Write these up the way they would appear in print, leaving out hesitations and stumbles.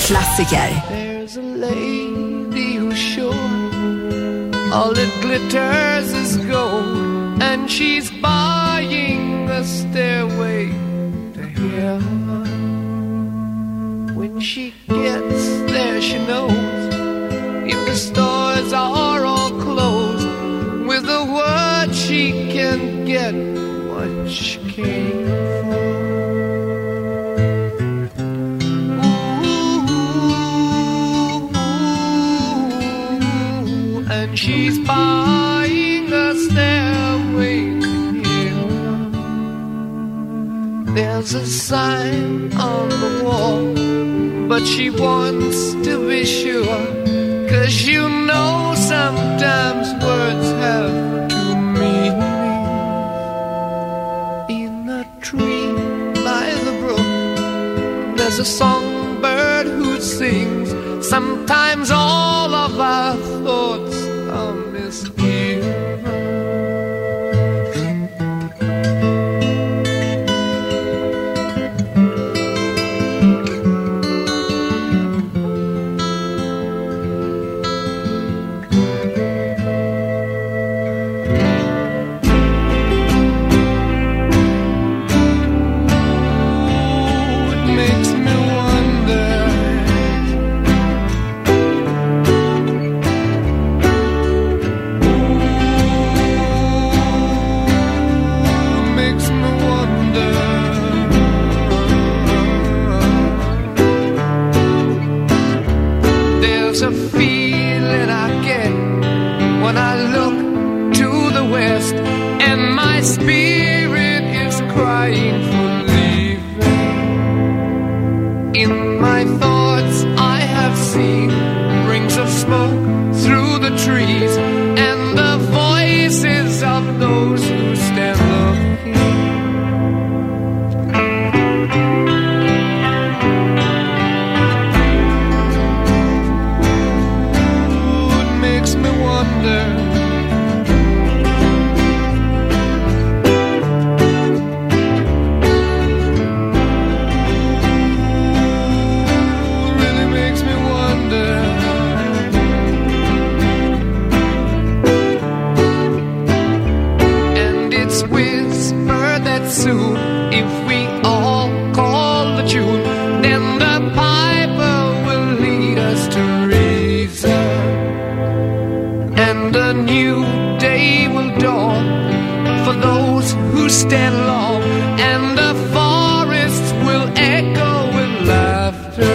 klassiker. There's a lady who's sure all that glitters is gold, and she's buying a stairway to heaven. When she gets there, she knows if the stores are all closed, with a word she can get what she came for. And she's buying a stairway to heaven. There's a sign on the wall, but she wants to be sure, 'cause you know sometimes words have two meanings. In a tree by the brook, there's a songbird who sings. Sometimes all of our thoughts are misgiven. There's a feeling I get when I look to the west, and my spirit is crying for leaving. In my thoughts I have seen rings of smoke through the trees, and the voices of those who stand looking. Soon, if we all call the tune, then the piper will lead us to reason, and a new day will dawn for those who stand long, and the forests will echo with laughter.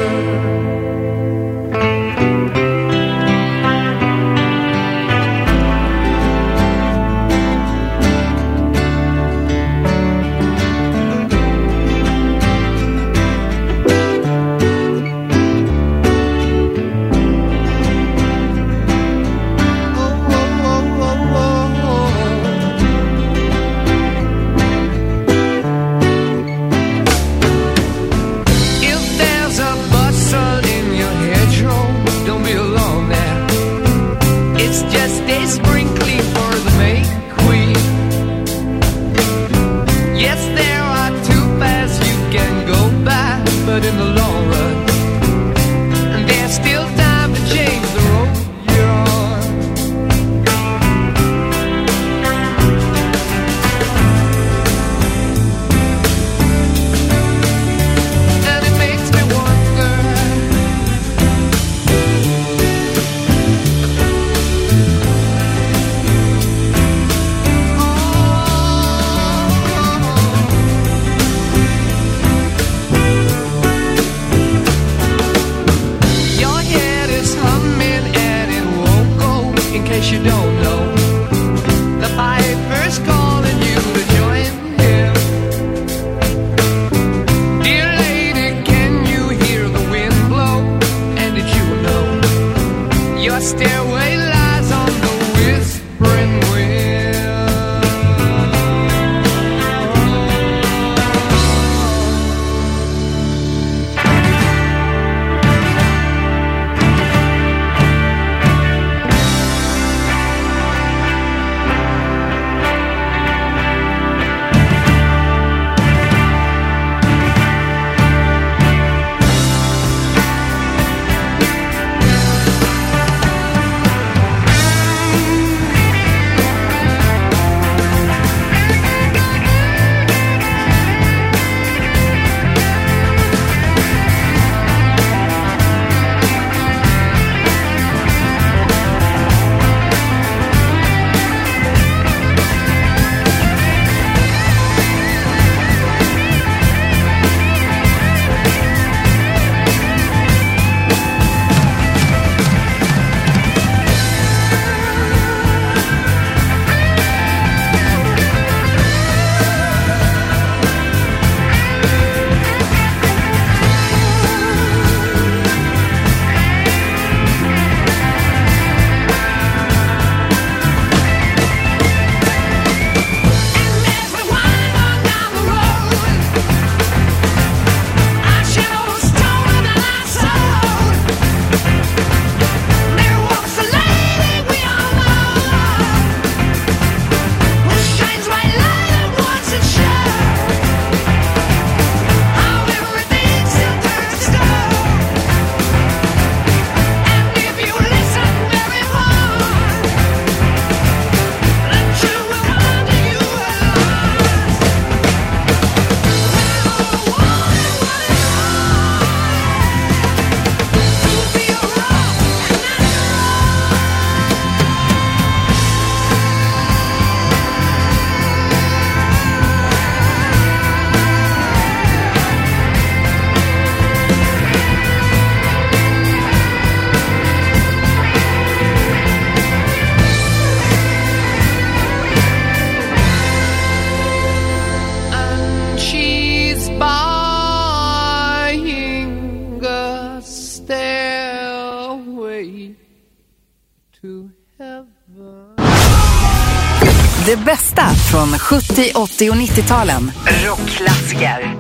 Det bästa från 70, 80 och 90-talen. Rockklassiker.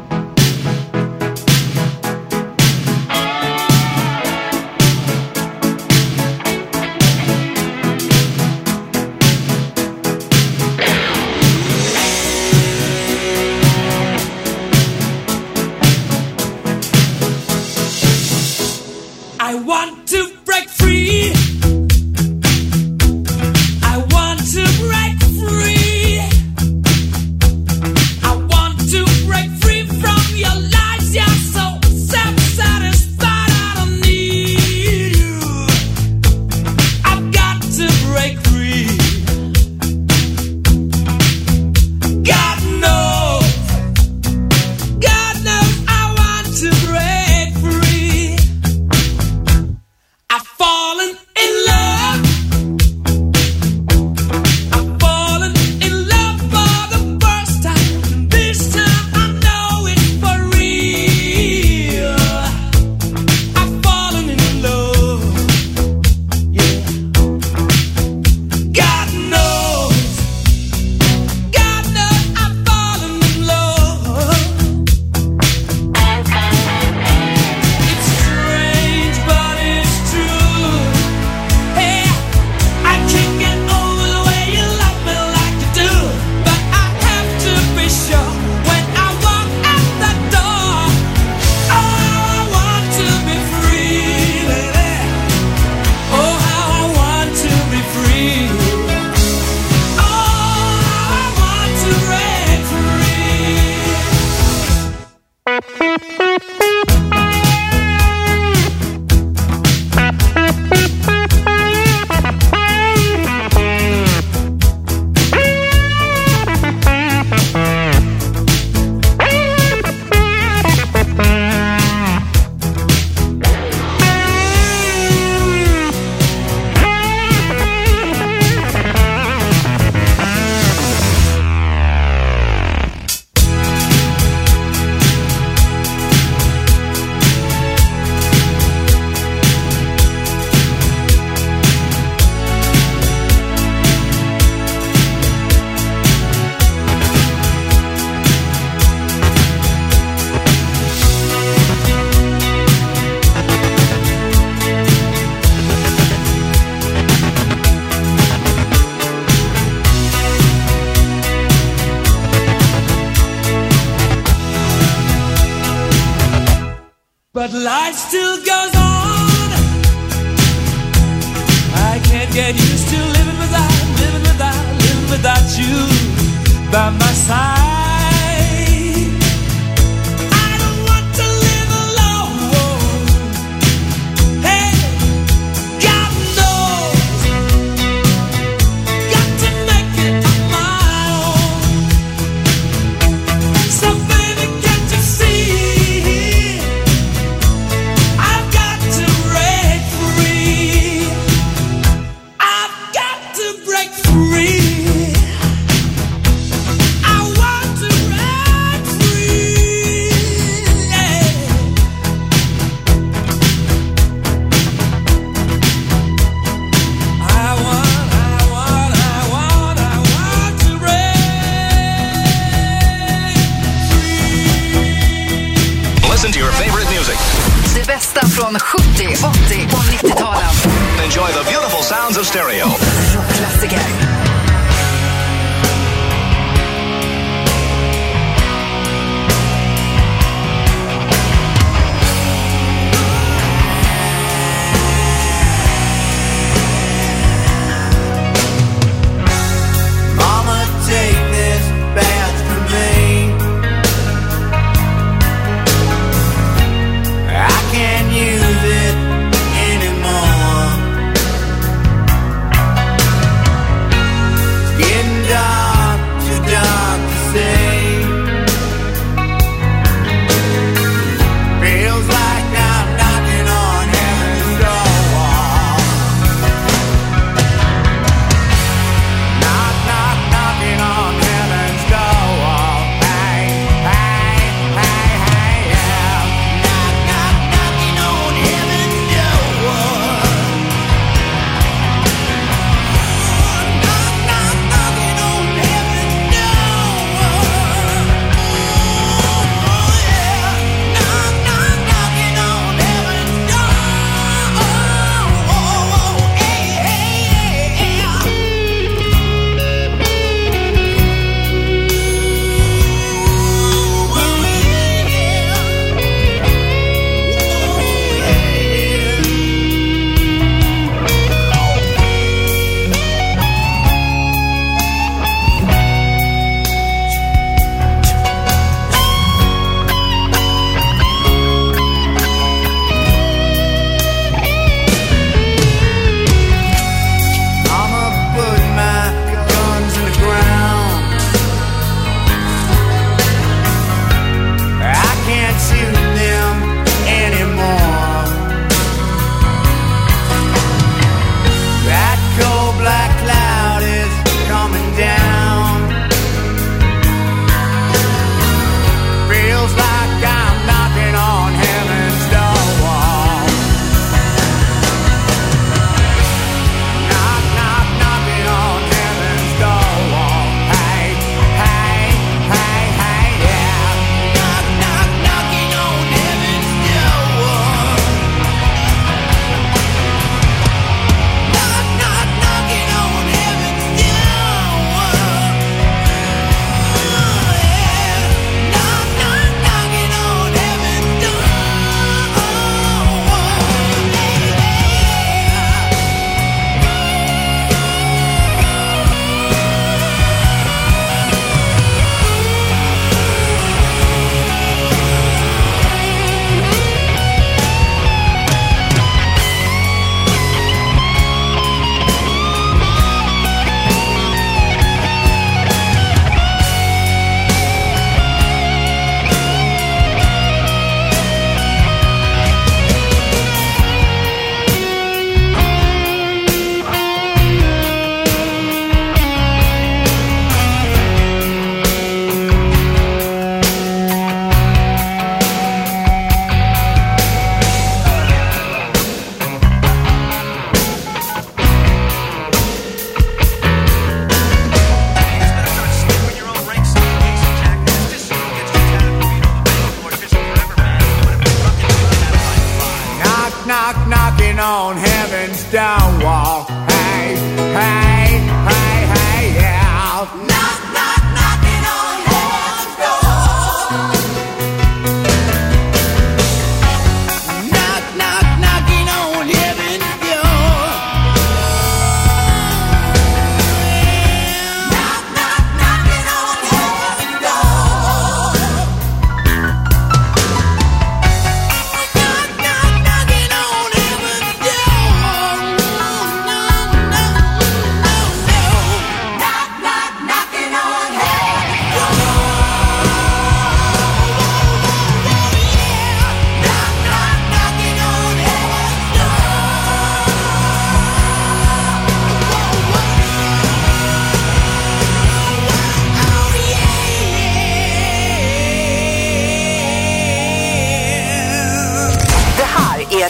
I want to break free. I want to break free. I want to break free from your lies. You're so self-satisfied. I don't need you. I've got to break free. God knows I want to break free. I've fallen in love. I've fallen in love for the first time. And this time I know it's for real. I've fallen in love. Yeah. God knows I've fallen in love. It's strange, but it's true. Hey, I can't get over the way you love me like you do. But I have to be sure when I walk out the door. Oh, how I want to be free, baby. Oh, how I want to be free. Oh, how I want to break free. But life still goes on. I can't get used to living without you by my side. I don't want to live alone. Hey, God knows, got to make it on my own. So baby, can't you see? I've got to break free. I've got to break free. I want to break free. Yeah. I want to break free. Listen to your favorite music. Det bästa från 70, 80 och 90-talen. Enjoy the beautiful sounds of stereo. Rockklassiker. Mama, take this badge from me. I can't use it anymore.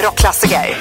rockklassiker.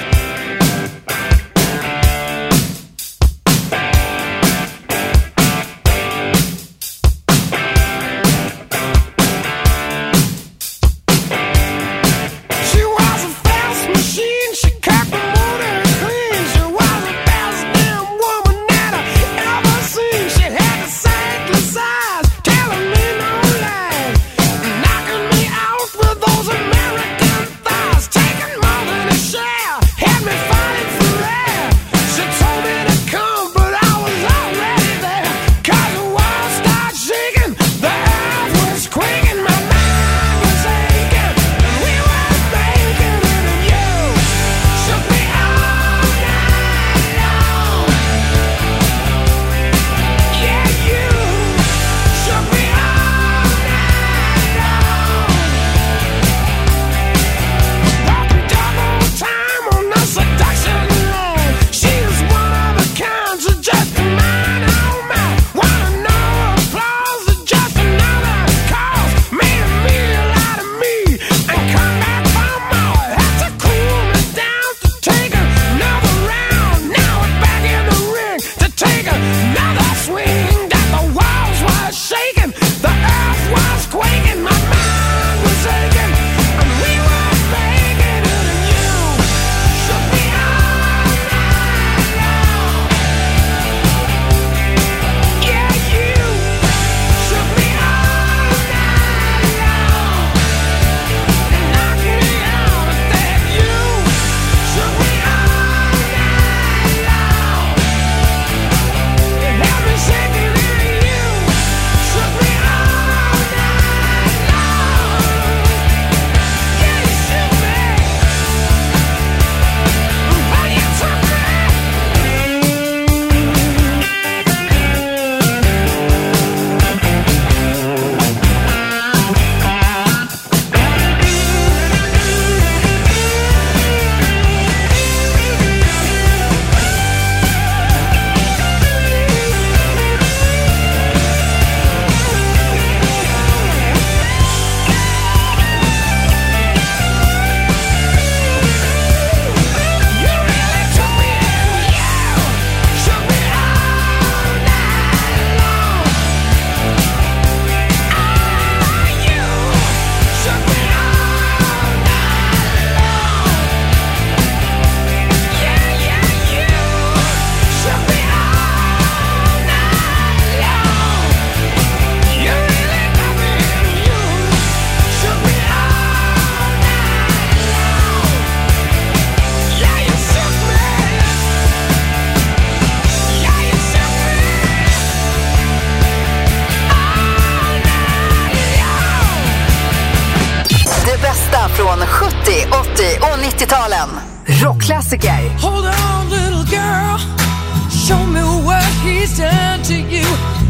Från 70, 80 och 90-talen. Rockklassiker. Hold on, little girl. Show me what he's done to you.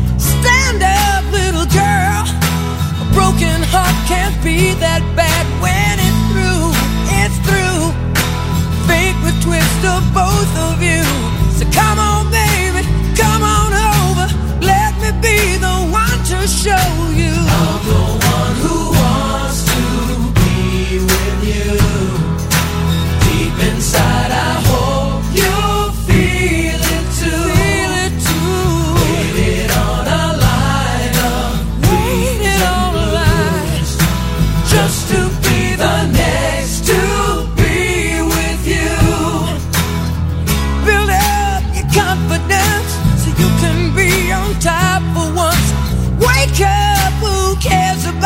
Stand up, little girl. A broken heart can't be that bad when it's through. It's through. Fate would twist of both of you. So come on, baby, come on over. Let me be the one to show you. I'm the one who wants to be with you. Deep inside, I hope you feel it too. Feel it too. Waited on a line of waited on a line just to be the next to be with you. Build up your confidence so you can be on top for once. Wake up, who cares about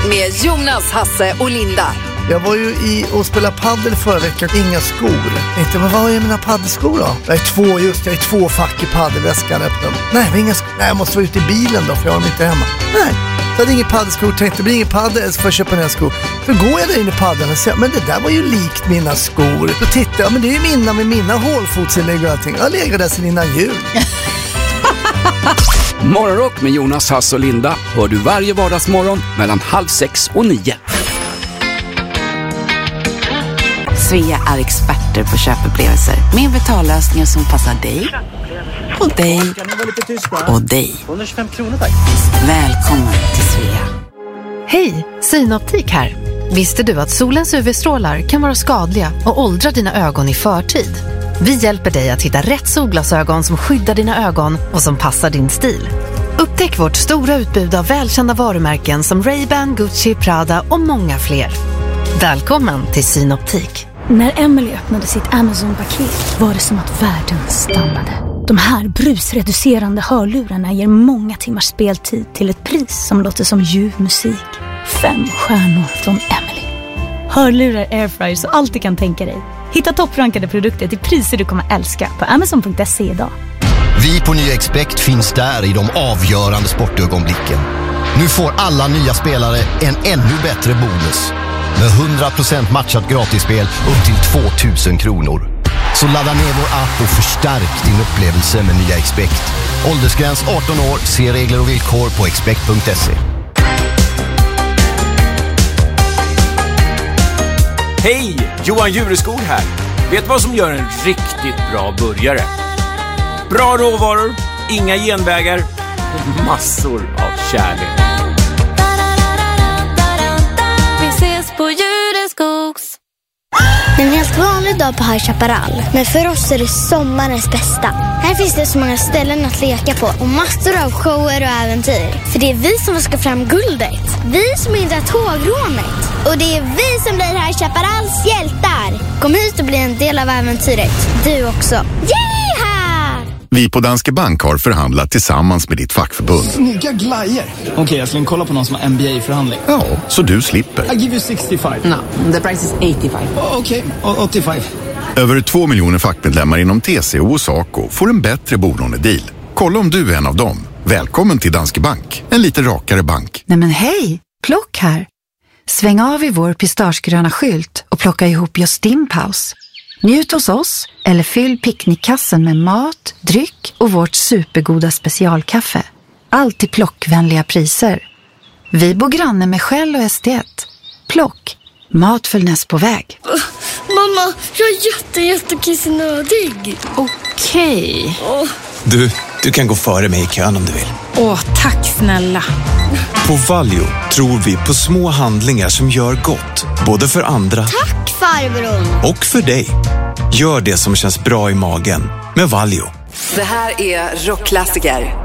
med Jonas, Hasse och Linda. Jag var ju och spelade paddel förra veckan. Inga skor. Jag tänkte, men vad är mina paddelskor då? Jag är två fack i paddelväskan öppna. Nej, inga skor. Nej, jag måste vara ute i bilen då, för jag har dem inte hemma. Nej, så hade inget paddelskor. Tänkte, det blir ingen paddel, så får jag köpa nya skor. För går jag där inne i paddeln och säger, men det där var ju likt mina skor. Då tittar jag, men det är ju mina med mina hålfotsinlägg och allting. Jag lägger där sen innan jul. Morgonrock med Jonas, Hasse och Linda hör du varje vardagsmorgon mellan 6:30 och 9. Svea är experter på köpupplevelser med betallösningar som passar dig och dig och dig. 125 kronor tack. Välkommen till Svea. Hej, Synoptik här. Visste du att solens UV-strålar kan vara skadliga och åldra dina ögon i förtid? Vi hjälper dig att hitta rätt solglasögon som skyddar dina ögon och som passar din stil. Upptäck vårt stora utbud av välkända varumärken som Ray-Ban, Gucci, Prada och många fler. Välkommen till Synoptik. När Emily öppnade sitt Amazon-paket var det som att världen stannade. De här brusreducerande hörlurarna ger många timmars speltid till ett pris som låter som ljuv musik. 5 stjärnor från Emily. Hörlurar, airfryers och allt du kan tänka dig. Hitta topprankade produkter till priser du kommer älska på Amazon.se idag. Vi på Nya Expect finns där i de avgörande sportögonblicken. Nu får alla nya spelare en ännu bättre bonus. Med 100% matchat gratisspel upp till 2000 kronor. Så ladda ner vår app och förstärk din upplevelse med Nya Expect. Åldersgräns 18 år, se regler och villkor på expect.se. Hej, Johan Jureskog här. Vet vad som gör en riktigt bra burgare? Bra råvaror, inga genvägar och massor av kärlek. Vi ses på Jureskogs. En helt vanlig dag på High Chaparral. Men för oss är det sommarens bästa. Här finns det så många ställen att leka på och massor av shower och äventyr. För det är vi som ska fram guldet. Vi som hindrar tågrånet. Och det är vi som blir High Chaparrals hjältar. Kom hit och bli en del av äventyret. Du också. Yeeha! Vi på Danske Bank har förhandlat tillsammans med ditt fackförbund. Snygga glajer. Okej, jag skulle kolla på någon som har MBA-förhandling. Ja, så du slipper. I give you 65. No, the price is 85. Okej, 85. Över 2 miljoner fackmedlemmar inom TCO och SACO får en bättre bolånedeal. Kolla om du är en av dem. Välkommen till Danske Bank. En lite rakare bank. Nej men hej, Plock här. Sväng av i vår pistagegröna skylt och plocka ihop just din paus. Njut hos oss eller fyll picknickkassen med mat, dryck och vårt supergoda specialkaffe. Allt till plockvänliga priser. Vi bor granne med Shell och ST1. Plock, mat följs på väg. Mamma, jag är jättekissnödig. Okej. Du kan gå före mig i kön om du vill. Åh, tack snälla. På Valio tror vi på små handlingar som gör gott, både för andra Tack farbror. och för dig. Gör det som känns bra i magen med Valio. Det här är rockklassiker.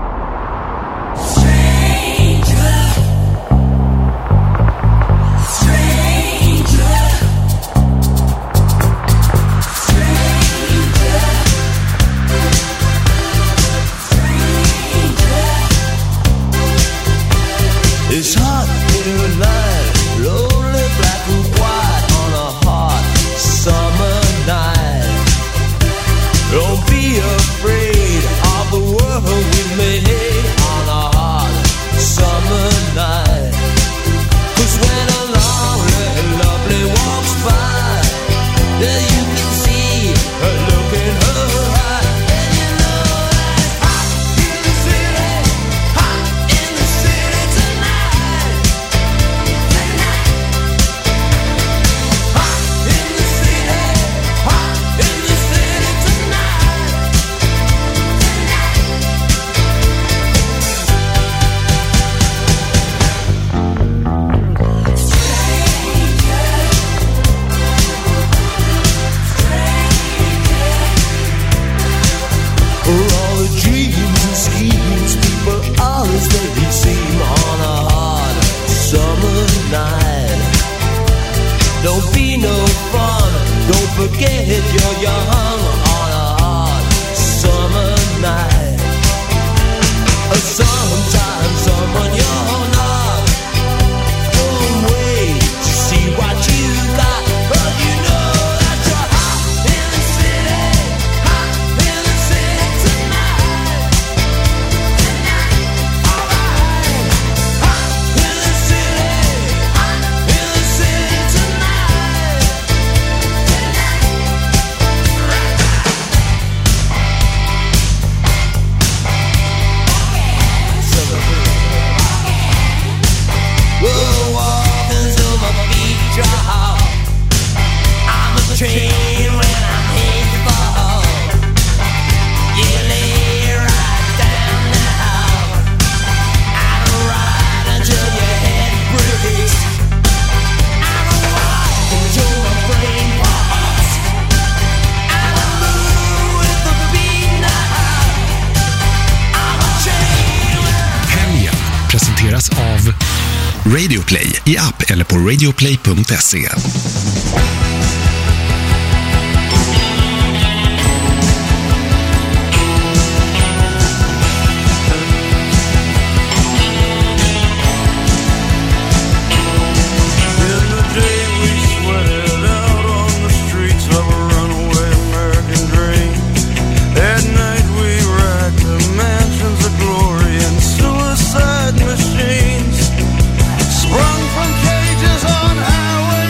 It's hot in the night, lonely black and white on a hot summer night. Don't be afraid of the world. Radio Play i app eller på radioplay.se. Sprung from cages on Highway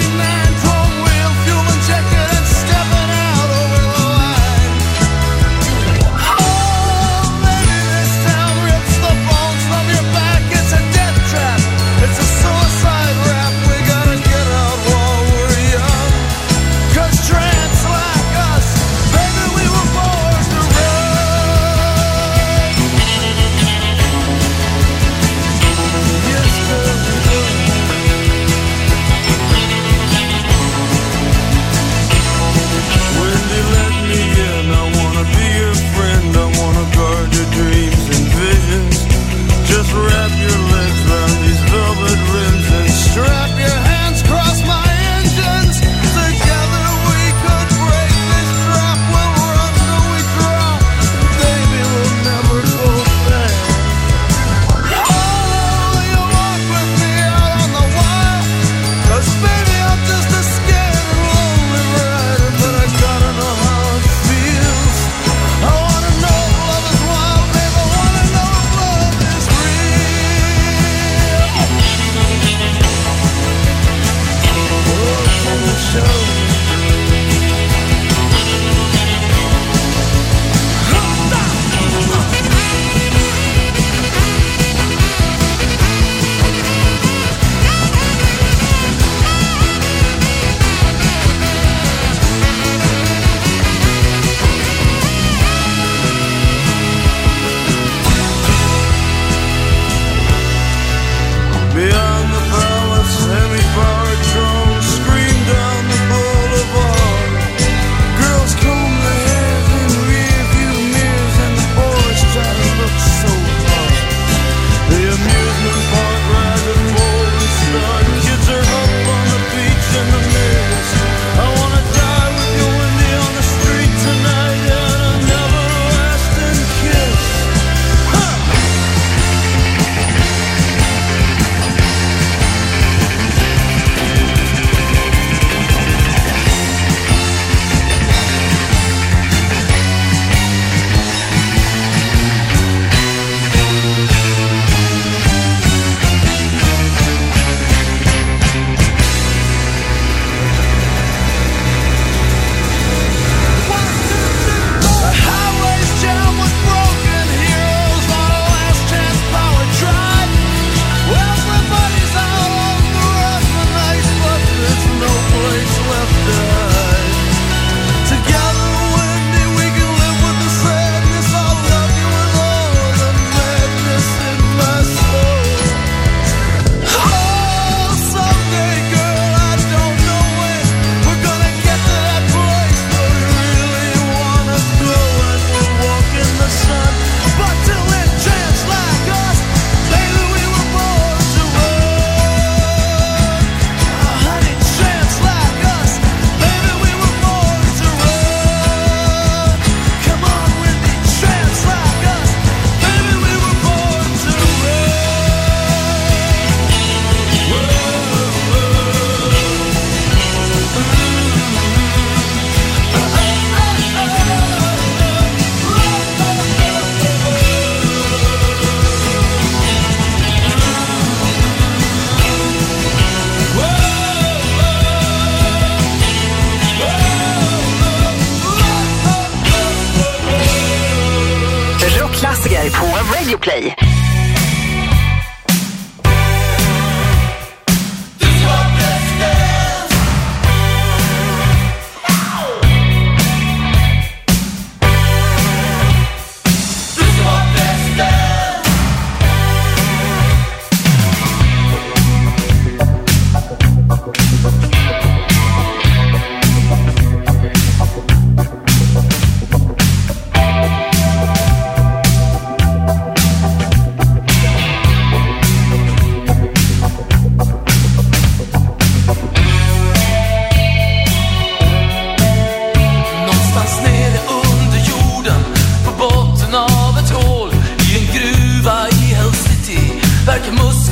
Klassiker på Radio Play.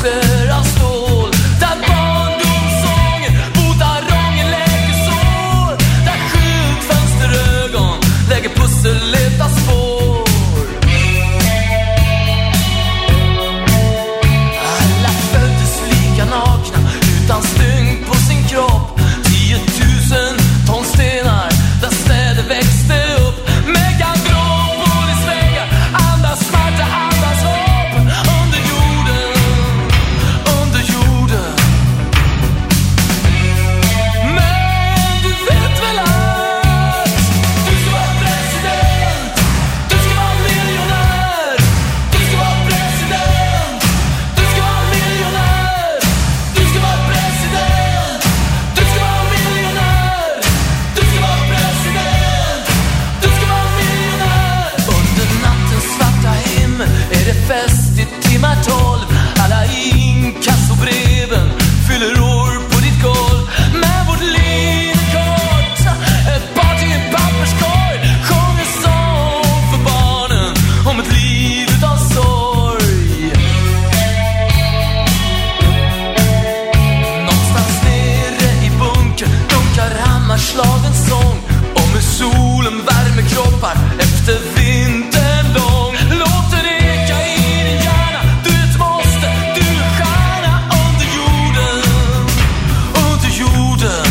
fötter av stål. Där barndomssånger botar ånger, läker sår. Där skyltfönsterögon lägger pusseleta spår. Alla föddes lika nakna utan stygn på sin kropp. 10 000 ton stenar där städer växte upp. Megatropolis väggar, andas smärta, andas hopp. Under jorden, under jorden. Men du vet väl att du ska vara president, du ska vara miljonär. Du ska vara president, du ska vara miljonär. Du ska vara president, du ska vara miljonär. Du ska vara president, du ska vara miljonär. Under nattens svarta himmel är det fest i timmar 12. Alla inkassobreven fyller år på ditt golv. Men vårt liv är kort, ett barn till en papperskorg. Sjunger sång för barnen om ett liv utan sorg. Någonstans nere i bunker dunkar hammarslagens sång om hur solen värmer kroppar efter vintern lång. Låt den eka i din hjärna, du är ett måste, du är stjärna. Under jorden, under jorden.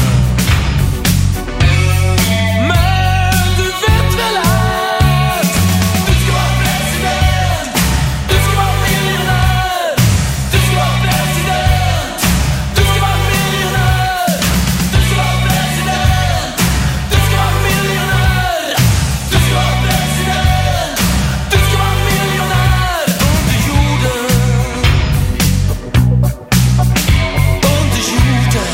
Men du vet väl att du ska vara president, du ska vara miljonär. Du ska vara president, du ska vara miljonär. Du ska vara president, du ska vara miljonär. Du ska vara president, du ska vara miljonär. Under jorden, under jorden.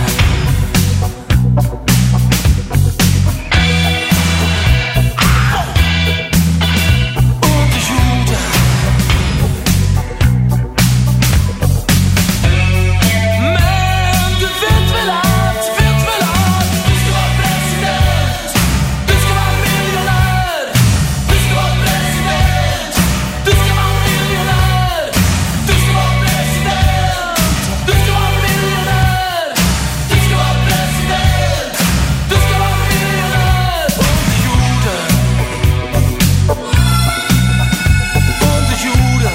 Under jorden. Men du vet väl att du ska vara president, du ska vara miljonär. Du ska vara president, du ska vara miljonär. Du ska vara president, du ska vara miljonär. Du ska vara president, du ska vara miljonär. Under jorden, under jorden.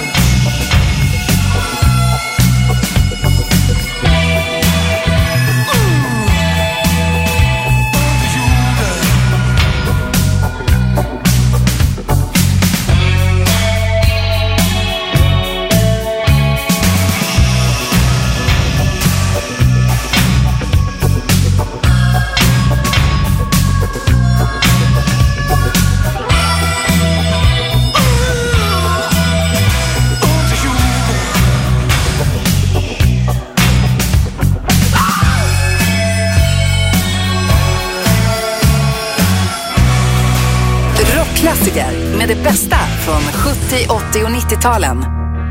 Rockklassiker med det bästa från 70, 80 och 90-talen.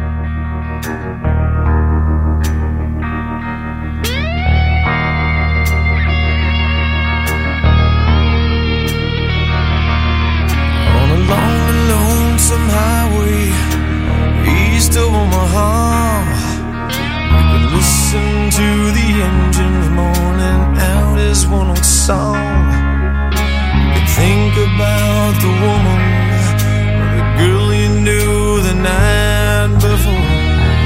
On a long and lonesome highway east of Omaha, you can listen to the engines moaning out his one old song. You can think about the woman or the girl you knew the night before.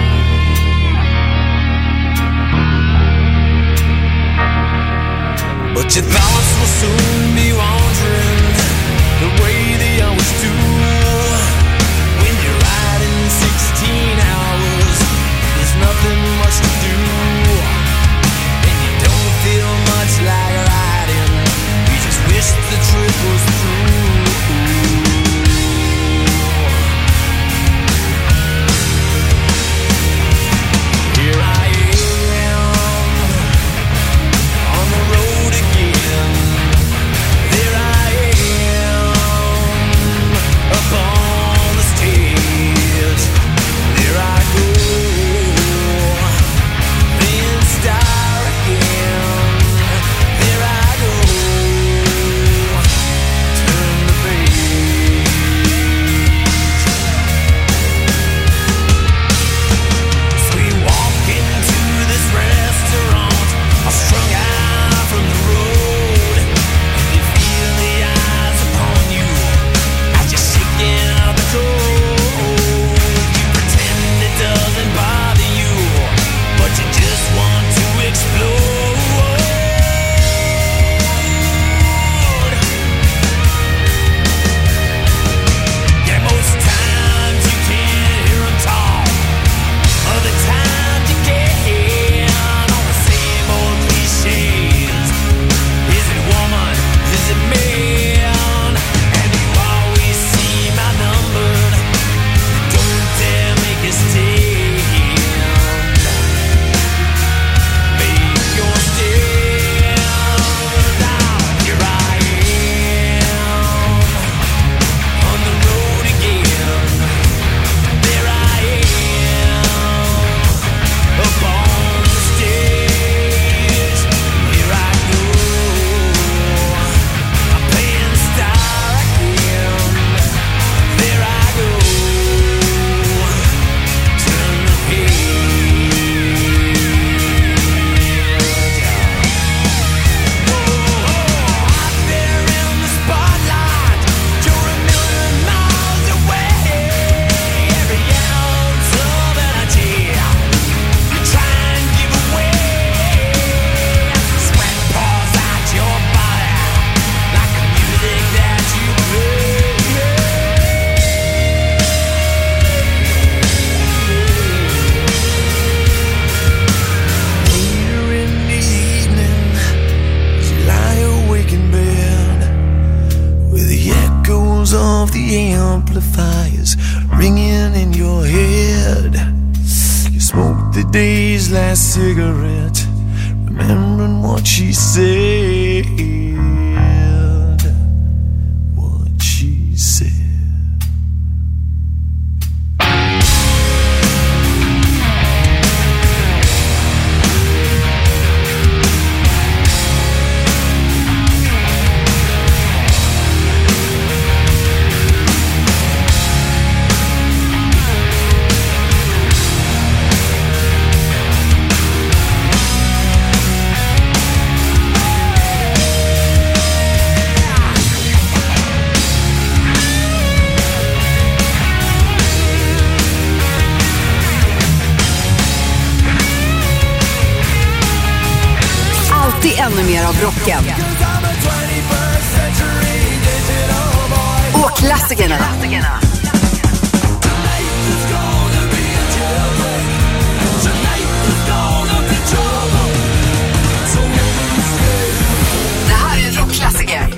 But your thoughts will soon be wandering the way they always do. When you're riding 16 hours, there's nothing much to do, and you don't feel much like riding. You just wish the trip was through. Here I am on the road again. There I am his last cigarette, remembering what she said. What she said. Ännu mer av rocken. Och klassikerna. Det här är en rockklassiker.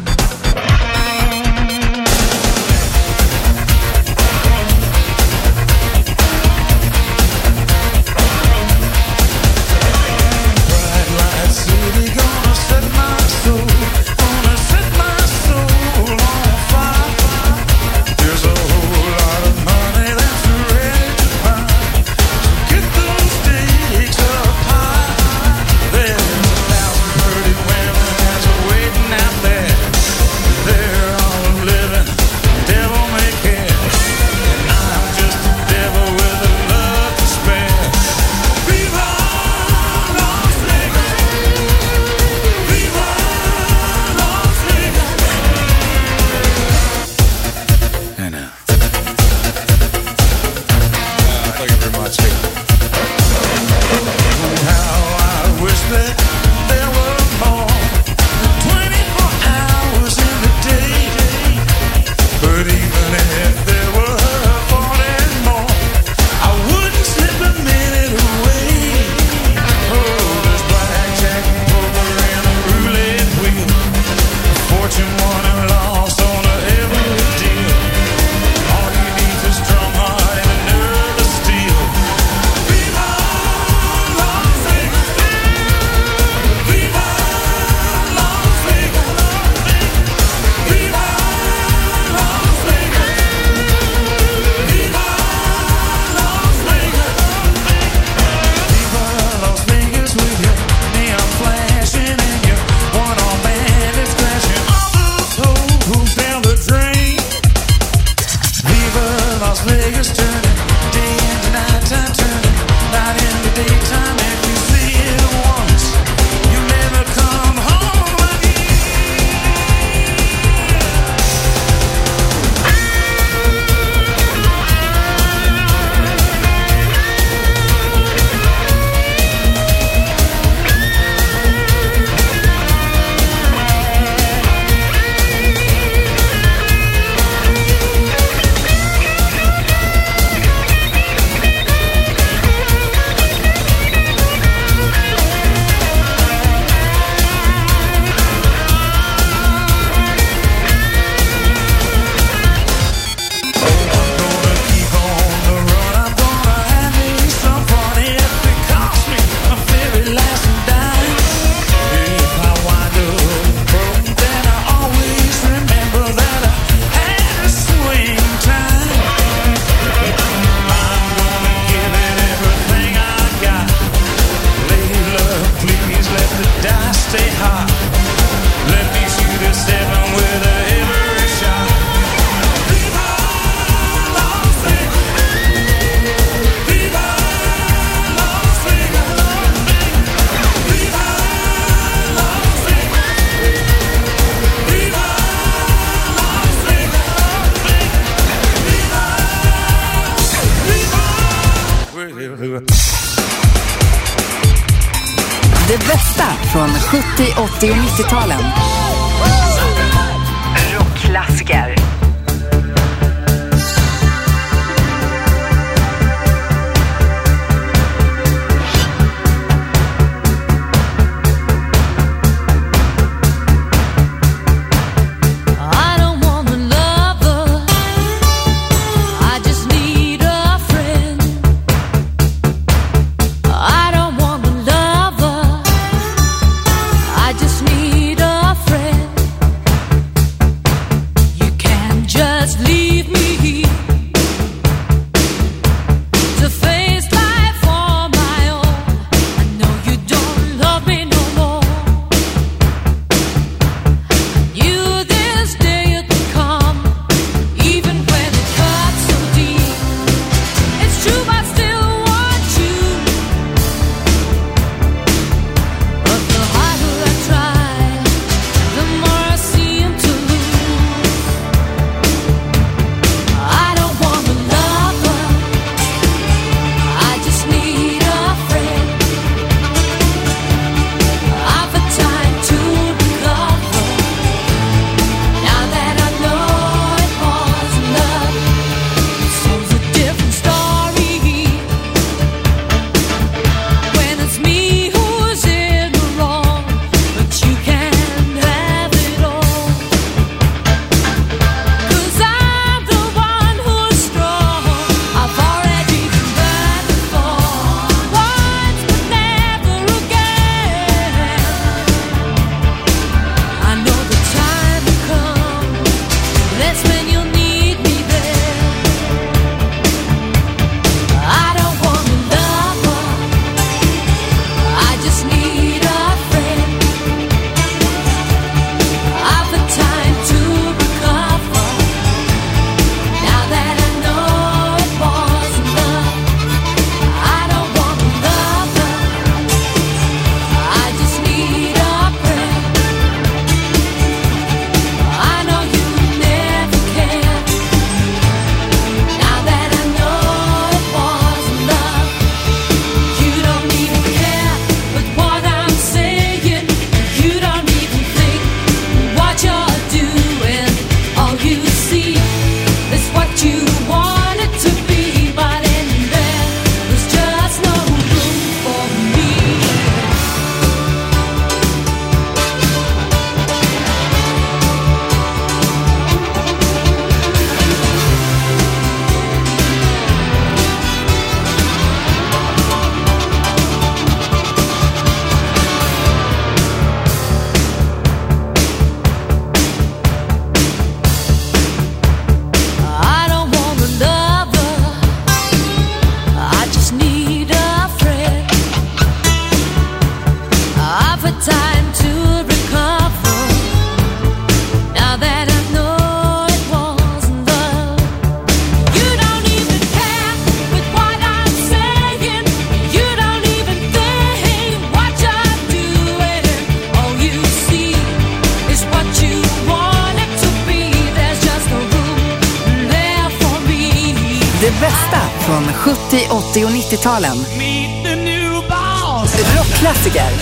Det bästa från 70, 80 och 90-talen. Rockklassiker. I don't want Det bästa från 70-, 80- och 90-talen. Rockklassiker.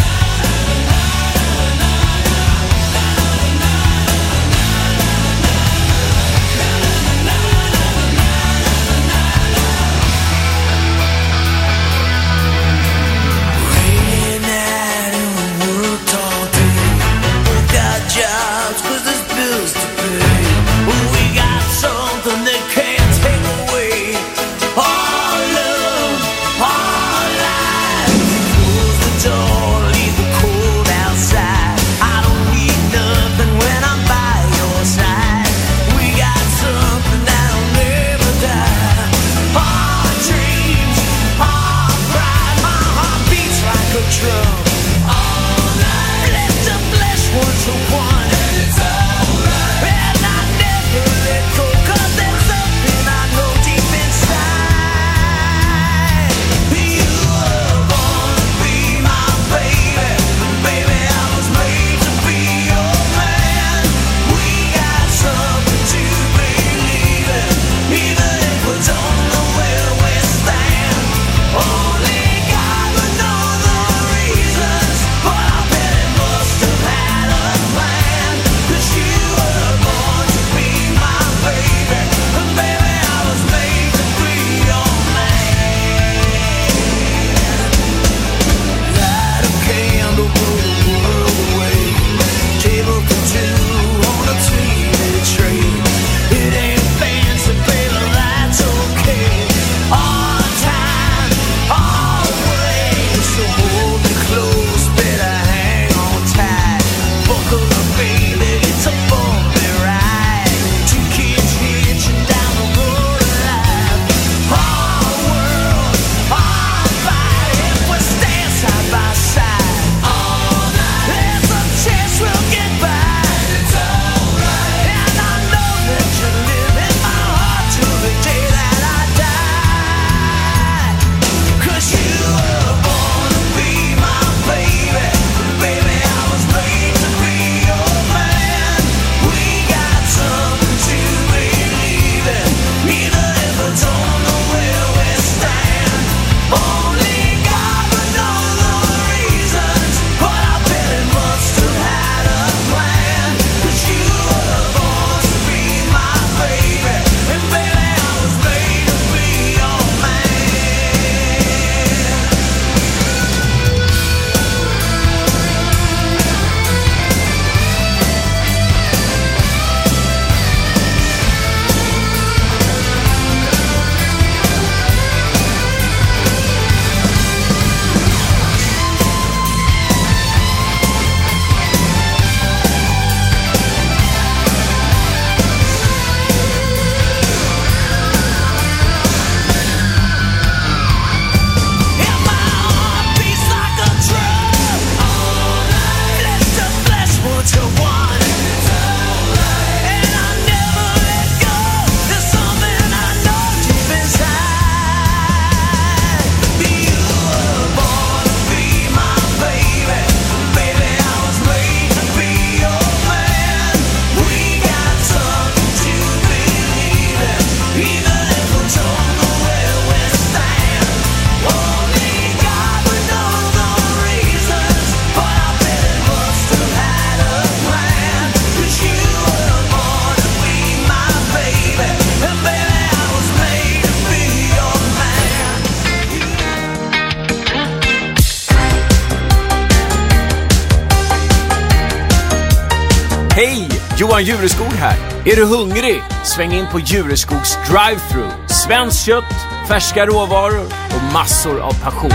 Hej! Johan Jureskog här. Är du hungrig? Sväng in på Jureskogs drive-thru. Svenskt kött, färska råvaror och massor av passion.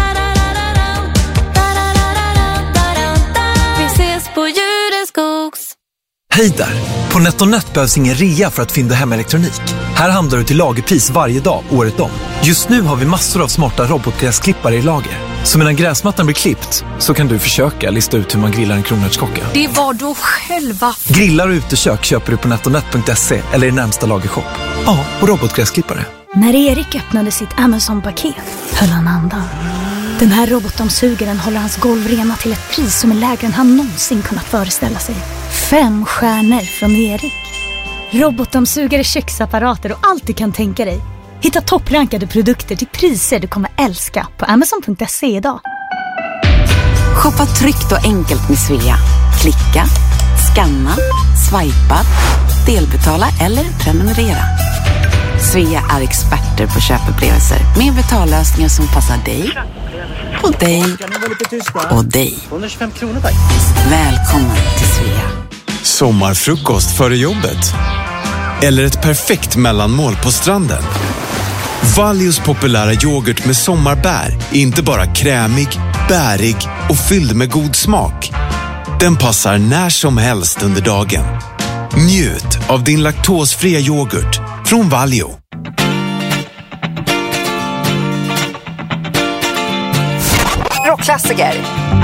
Vi ses på Jureskogs. Hej där! På NetOnNet behövs ingen rea för att fynda hem elektronik. Här handlar du till lagerpris varje dag, året om. Just nu har vi massor av smarta robotgräsklippare i lager. Så medan gräsmattan blir klippt så kan du försöka lista ut hur man grillar en kronärtskocka. Det var då själva... Grillar och utekök köper du på netonet.se eller i närmsta lagershop. Ja, och robotgräsklippare. När Erik öppnade sitt Amazon-paket höll han andan. Den här robotdammsugaren håller hans golv rena till ett pris som är lägre än han någonsin kunnat föreställa sig. 5 stjärnor från Erik. Robotdammsugare, köksapparater och allt du kan tänka dig. Hitta topprankade produkter till priser du kommer älska på Amazon.se idag. Shoppa tryggt och enkelt med Svea. Klicka, scanna, swipa, delbetala eller prenumerera. Svea är experter på köpupplevelser med betallösningar som passar dig och dig och dig. 125 kronor tack. Välkommen till Svea. Sommarfrukost före jobbet. Eller ett perfekt mellanmål på stranden. Valjos populära yoghurt med sommarbär är inte bara krämig, bärig och fylld med god smak. Den passar när som helst under dagen. Njut av din laktosfria yoghurt från Valio. Rockklassiker.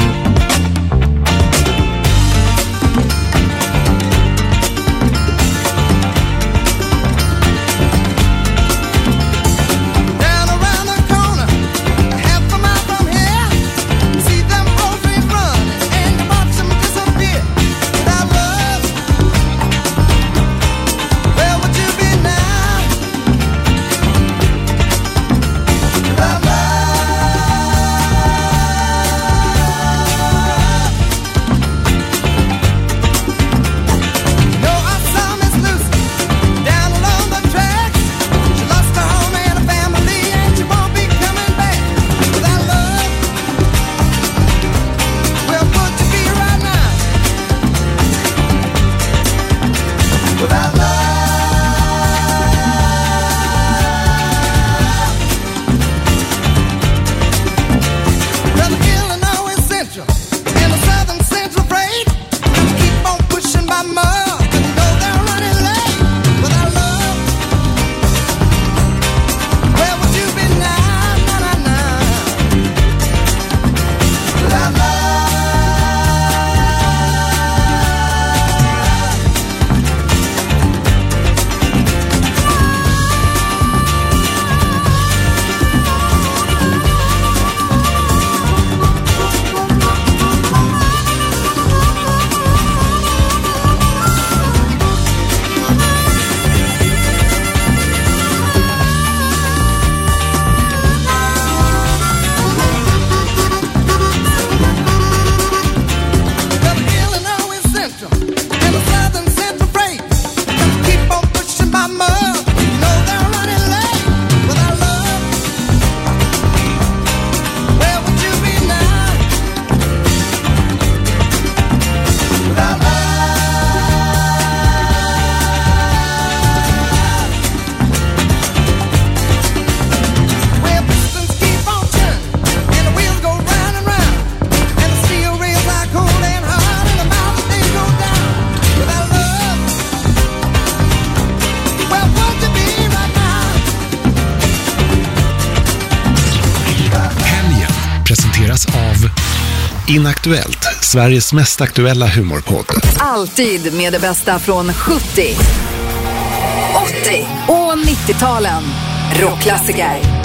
Av Inaktuellt, Sveriges mest aktuella humorpodd. Alltid med det bästa från 70, 80 och 90-talen. Rockklassiker.